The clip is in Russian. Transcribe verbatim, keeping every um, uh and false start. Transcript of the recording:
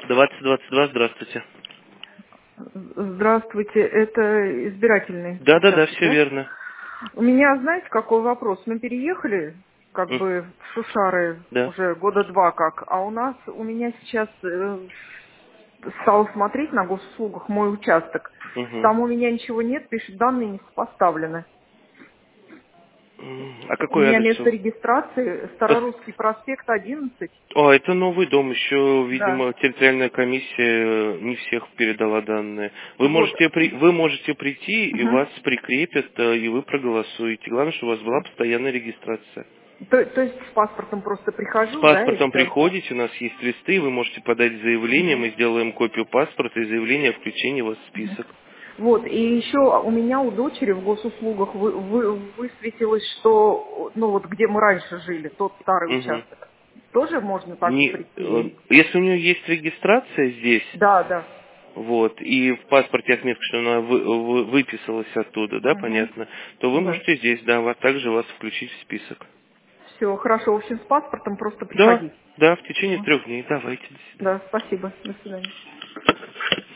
двадцать двадцать два, здравствуйте. Здравствуйте, это избирательный Да, да, да, участок, все да? верно. У меня, знаете, какой вопрос? Мы переехали, как М, бы, в Шушары Да. уже года два как, а у нас, у меня сейчас э, стал смотреть на госуслугах мой участок. Мгм. Там у меня ничего нет, пишет, данные не сопоставлены. М, А У какой меня адрес? место регистрации Пос- Старорусский проспект одиннадцать. О, это новый дом, еще, Да. видимо, территориальная комиссия не всех передала данные. Вы Вот. можете, при... вы можете прийти, и Мгм. вас прикрепят, э, и вы проголосуете. Главное, чтобы у вас была постоянная регистрация. То, то есть с паспортом просто С прихожу, да, и паспортом все. приходите, у нас есть листы, вы можете подать заявление, мы сделаем копию паспорта и заявление о включении вас в список. Вот, и еще у меня у дочери в госуслугах вы, вы- высветилось, что, ну вот где мы раньше жили, тот старый Мгм. участок, тоже можно так Не, э, прийти? если у нее есть регистрация здесь, Да, да. вот, и в паспорте отметка, что она вы- вы- выписалась оттуда, да, Угу. понятно, то вы Да. можете здесь, да, вас также вас включить в список. Все, хорошо, в общем, с паспортом просто Да, приходить. да, в течение Мгм. трех дней. Давайте, до свидания. Да, спасибо, до свидания.